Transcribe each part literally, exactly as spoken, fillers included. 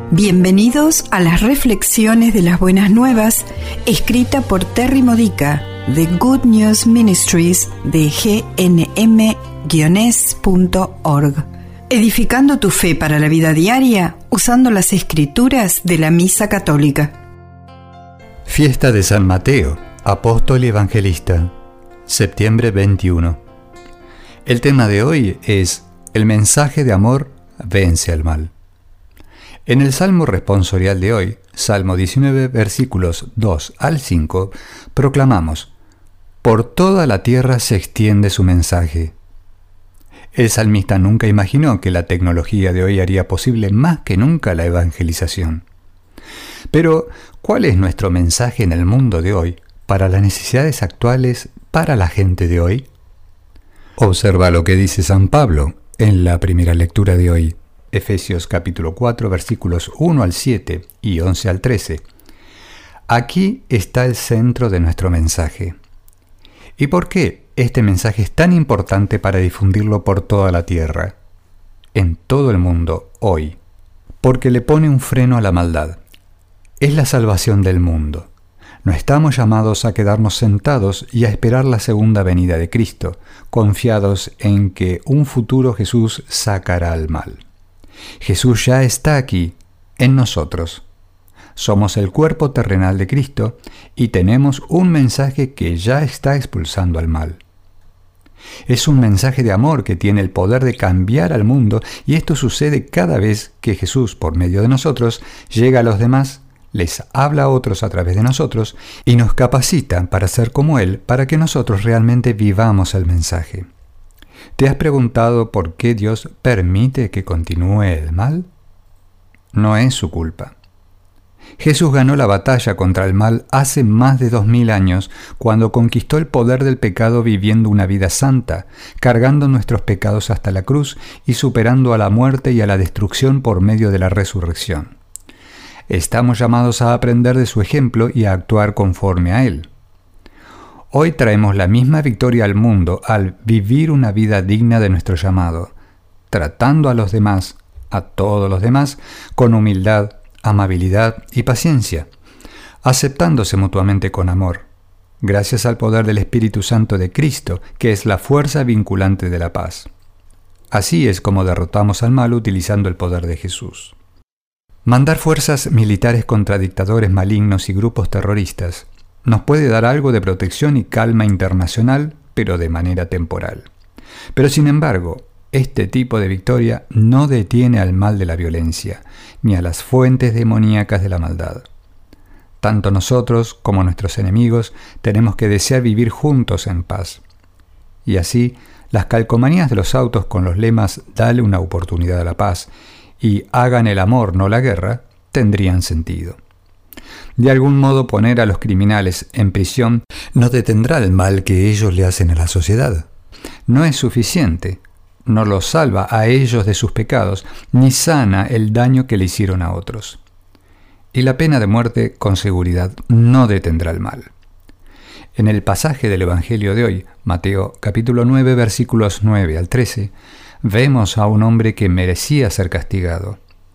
Bienvenidos a las reflexiones de las buenas nuevas, escrita por Terry Modica de Good News Ministries de G N M S punto org. Edificando tu fe para la vida diaria usando las escrituras de la Misa Católica. Fiesta de San Mateo, apóstol y evangelista, septiembre veintiuno. El tema de hoy es: el mensaje de amor vence al mal. En el Salmo responsorial de hoy, Salmo diecinueve, versículos dos al cinco, proclamamos: por toda la tierra se extiende su mensaje. El salmista nunca imaginó que la tecnología de hoy haría posible más que nunca la evangelización. Pero, ¿cuál es nuestro mensaje en el mundo de hoy para las necesidades actuales para la gente de hoy? Observa lo que dice San Pablo en la primera lectura de hoy. Efesios capítulo cuatro, versículos uno al siete y once al trece. Aquí está el centro de nuestro mensaje. ¿Y por qué este mensaje es tan importante para difundirlo por toda la tierra, en todo el mundo, hoy? Porque le pone un freno a la maldad. Es la salvación del mundo. No estamos llamados a quedarnos sentados y a esperar la segunda venida de Cristo, confiados en que un futuro Jesús sacará al mal. Jesús ya está aquí, en nosotros. Somos el cuerpo terrenal de Cristo y tenemos un mensaje que ya está expulsando al mal. Es un mensaje de amor que tiene el poder de cambiar al mundo, y esto sucede cada vez que Jesús, por medio de nosotros, llega a los demás, les habla a otros a través de nosotros y nos capacita para ser como Él, para que nosotros realmente vivamos el mensaje. ¿Te has preguntado por qué Dios permite que continúe el mal? No es su culpa. Jesús ganó la batalla contra el mal hace más de dos mil años, cuando conquistó el poder del pecado viviendo una vida santa, cargando nuestros pecados hasta la cruz y superando a la muerte y a la destrucción por medio de la resurrección. Estamos llamados a aprender de su ejemplo y a actuar conforme a él. Hoy traemos la misma victoria al mundo al vivir una vida digna de nuestro llamado, tratando a los demás, a todos los demás, con humildad, amabilidad y paciencia, aceptándose mutuamente con amor, gracias al poder del Espíritu Santo de Cristo, que es la fuerza vinculante de la paz. Así es como derrotamos al mal utilizando el poder de Jesús. Mandar fuerzas militares contra dictadores malignos y grupos terroristas nos puede dar algo de protección y calma internacional, pero de manera temporal. Pero sin embargo, este tipo de victoria no detiene al mal de la violencia, ni a las fuentes demoníacas de la maldad. Tanto nosotros como nuestros enemigos tenemos que desear vivir juntos en paz. Y así, las calcomanías de los autos con los lemas «Dale una oportunidad a la paz» y «Hagan el amor, no la guerra», tendrían sentido. De algún modo, poner a los criminales en prisión no detendrá el mal que ellos le hacen a la sociedad. No es suficiente. No los salva a ellos de sus pecados, ni sana el daño que le hicieron a otros. Y la pena de muerte, con seguridad, no detendrá el mal. En el pasaje del Evangelio de hoy, Mateo capítulo nueve, versículos nueve al trece, vemos a un hombre que merecía ser castigado.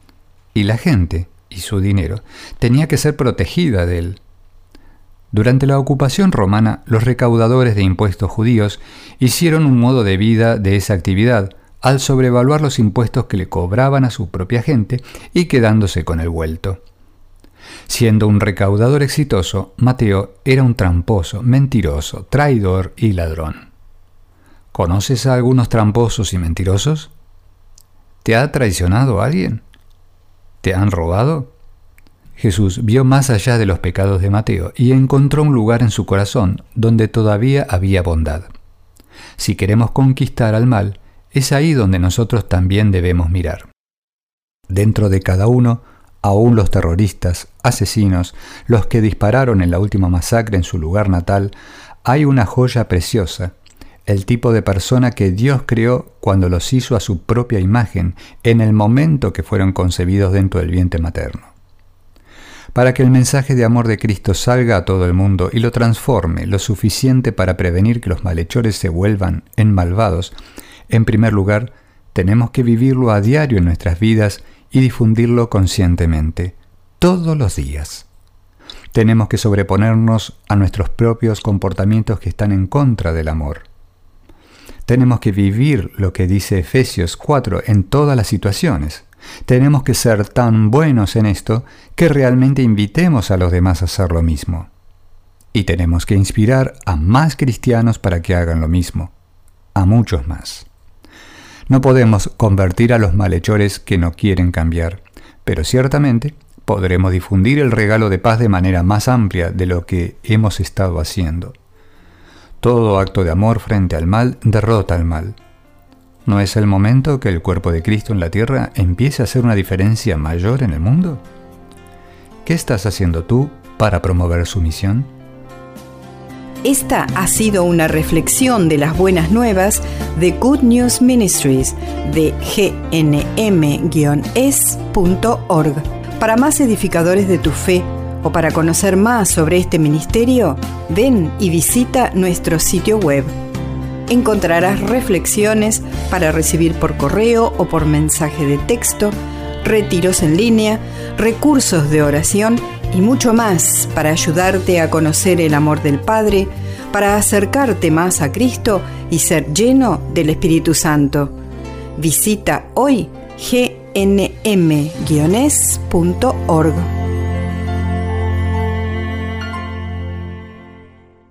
Y la gente, y su dinero, tenía que ser protegida de él. Durante la ocupación romana, los recaudadores de impuestos judíos hicieron un modo de vida de esa actividad al sobrevaluar los impuestos que le cobraban a su propia gente y quedándose con el vuelto. Siendo un recaudador exitoso, Mateo era un tramposo, mentiroso, traidor y ladrón. ¿Conoces a algunos tramposos y mentirosos? ¿Te ha traicionado alguien? ¿Te han robado? Jesús vio más allá de los pecados de Mateo y encontró un lugar en su corazón donde todavía había bondad. Si queremos conquistar al mal, es ahí donde nosotros también debemos mirar. Dentro de cada uno, aún los terroristas, asesinos, los que dispararon en la última masacre en su lugar natal, hay una joya preciosa, el tipo de persona que Dios creó cuando los hizo a su propia imagen en el momento que fueron concebidos dentro del vientre materno. Para que el mensaje de amor de Cristo salga a todo el mundo y lo transforme lo suficiente para prevenir que los malhechores se vuelvan en malvados, en primer lugar, tenemos que vivirlo a diario en nuestras vidas y difundirlo conscientemente, todos los días. Tenemos que sobreponernos a nuestros propios comportamientos que están en contra del amor. Tenemos que vivir lo que dice Efesios cuatro en todas las situaciones. Tenemos que ser tan buenos en esto que realmente invitemos a los demás a hacer lo mismo. Y tenemos que inspirar a más cristianos para que hagan lo mismo, a muchos más. No podemos convertir a los malhechores que no quieren cambiar, pero ciertamente podremos difundir el regalo de paz de manera más amplia de lo que hemos estado haciendo. Todo acto de amor frente al mal derrota al mal. ¿No es el momento que el cuerpo de Cristo en la tierra empiece a hacer una diferencia mayor en el mundo? ¿Qué estás haciendo tú para promover su misión? Esta ha sido una reflexión de las buenas nuevas de Good News Ministries de G N M guion es punto org. Para más edificadores de tu fe o para conocer más sobre este ministerio, ven y visita nuestro sitio web. Encontrarás reflexiones para recibir por correo o por mensaje de texto, retiros en línea, recursos de oración y mucho más para ayudarte a conocer el amor del Padre, para acercarte más a Cristo y ser lleno del Espíritu Santo. Visita hoy G N M guion es punto org.